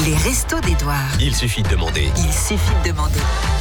Les restos d'Édouard. Il suffit de demander. Il suffit de demander.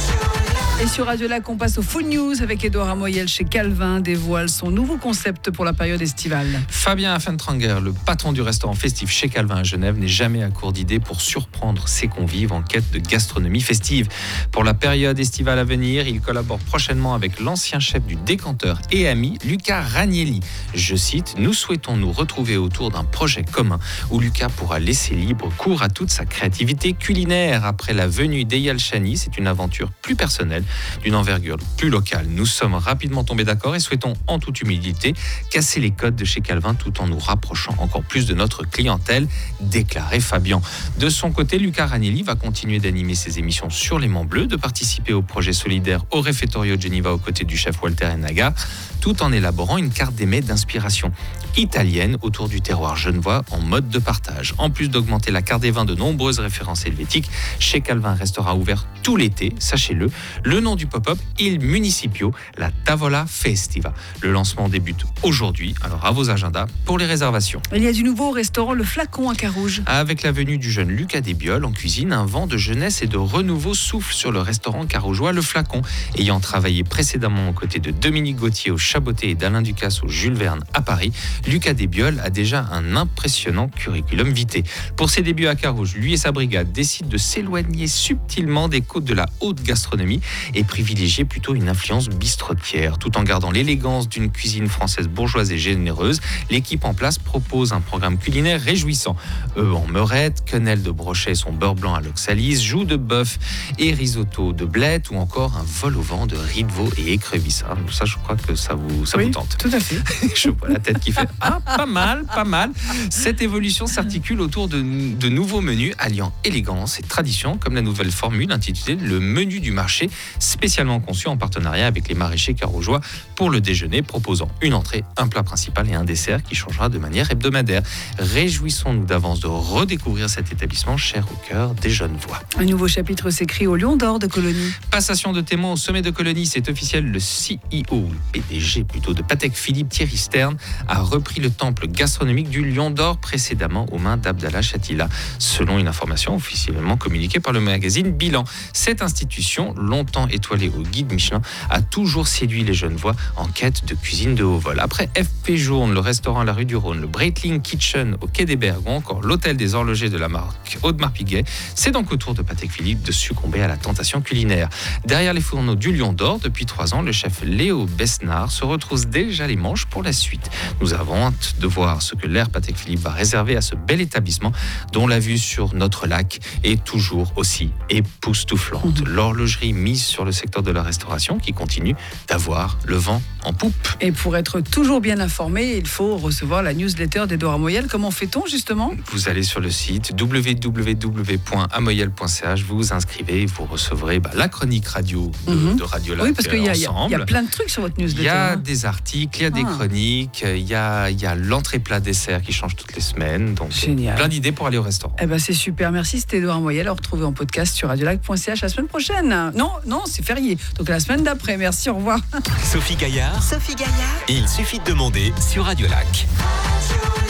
Et sur Radio Lac, on passe au Food News avec Édouard Amoyel chez Calvin dévoile son nouveau concept pour la période estivale. Fabien Affentranger, le patron du restaurant festif chez Calvin à Genève, n'est jamais à court d'idées pour surprendre ses convives en quête de gastronomie festive. Pour la période estivale à venir, il collabore prochainement avec l'ancien chef du Décanteur et ami Luca Ragnelli. Je cite, « Nous souhaitons nous retrouver autour d'un projet commun où Luca pourra laisser libre cours à toute sa créativité culinaire. Après la venue d'Eyal Chani, c'est une aventure plus personnelle, d'une envergure plus locale. Nous sommes rapidement tombés d'accord et souhaitons en toute humilité casser les codes de chez Calvin tout en nous rapprochant encore plus de notre clientèle, déclarait Fabien. De son côté, Luca Ragnelli va continuer d'animer ses émissions sur l'aimant bleu, de participer au projet solidaire au Refettorio Geneva aux côtés du chef Walter Enaga, tout en élaborant une carte des mets d'inspiration italienne autour du terroir genevois en mode de partage. En plus d'augmenter la carte des vins de nombreuses références helvétiques, chez Calvin restera ouvert tout l'été, sachez-le. Le nom du pop-up, Il Municipio, la Tavola Festiva. Le lancement débute aujourd'hui, alors à vos agendas pour les réservations. Il y a du nouveau au restaurant Le Flacon à Carouge. Avec la venue du jeune Lucas Desbioles en cuisine, un vent de jeunesse et de renouveau souffle sur le restaurant carougeois Le Flacon. Ayant travaillé précédemment aux côtés de Dominique Gauthier au Chaboté et d'Alain Ducasse au Jules Verne à Paris, Lucas Desbioles a déjà un impressionnant curriculum vitae. Pour ses débuts à Carouge, lui et sa brigade décident de s'éloigner subtilement des côtes de la haute gastronomie et privilégier plutôt une influence bistrotière. Tout en gardant l'élégance d'une cuisine française bourgeoise et généreuse, l'équipe en place propose un programme culinaire réjouissant. Œufs en meurette, quenelle de brochet et son beurre blanc à l'oxalise, joues de bœuf et risotto de blettes ou encore un vol au vent de riz de veau et écrevisses. Ça, je crois que ça vous tente. Tout à fait. Je vois la tête qui fait « Ah, pas mal, pas mal ». Cette évolution s'articule autour de nouveaux menus alliant élégance et tradition, comme la nouvelle formule intitulée « Le menu du marché », spécialement conçu en partenariat avec les maraîchers carougeois pour le déjeuner, proposant une entrée, un plat principal et un dessert qui changera de manière hebdomadaire. Réjouissons-nous d'avance de redécouvrir cet établissement cher au cœur des Genevois. Un nouveau chapitre s'écrit au Lion d'Or de Colonie. Passation de témoins au sommet de Colonie, c'est officiel, le CEO, le PDG plutôt de Patek Philippe, Thierry Stern, a repris le temple gastronomique du Lion d'Or précédemment aux mains d'Abdallah Chatila, selon une information officiellement communiquée par le magazine Bilan. Cette institution, longtemps étoilée au guide Michelin, a toujours séduit les Genevois en quête de cuisine de haut vol. Après FP Journe, le restaurant à la rue du Rhône, le Breitling Kitchen au Quai des Bergues ou encore l'hôtel des horlogers de la marque Audemars Piguet, c'est donc au tour de Patek Philippe de succomber à la tentation culinaire. Derrière les fourneaux du Lion d'Or, depuis 3 ans, le chef Léo Besnard se retrousse déjà les manches pour la suite. Nous avons hâte de voir ce que l'ère Patek Philippe va réserver à ce bel établissement dont la vue sur notre lac est toujours aussi époustouflante. L'horlogerie mise sur le secteur de la restauration qui continue d'avoir le vent en poupe. Et pour être toujours bien informé, il faut recevoir la newsletter d'Édouard Amoyel. Comment fait-on justement ? Vous allez sur le site www.amoyel.ch, vous vous inscrivez et vous recevrez la chronique radio de Radio Lac. Oui, parce qu'il y a plein de trucs sur votre newsletter. Il y a des articles, il y a des chroniques, il y a l'entrée plat dessert qui change toutes les semaines. Donc, génial. Plein d'idées pour aller au restaurant. C'est super. Merci, c'était Édouard Amoyel. À retrouver en podcast sur radiolac.ch la semaine prochaine. Non, c'est férié. Donc la semaine d'après. Merci, au revoir. Sophie Gaillard. Sophie Gaillard. Il suffit de demander sur Radio Lac.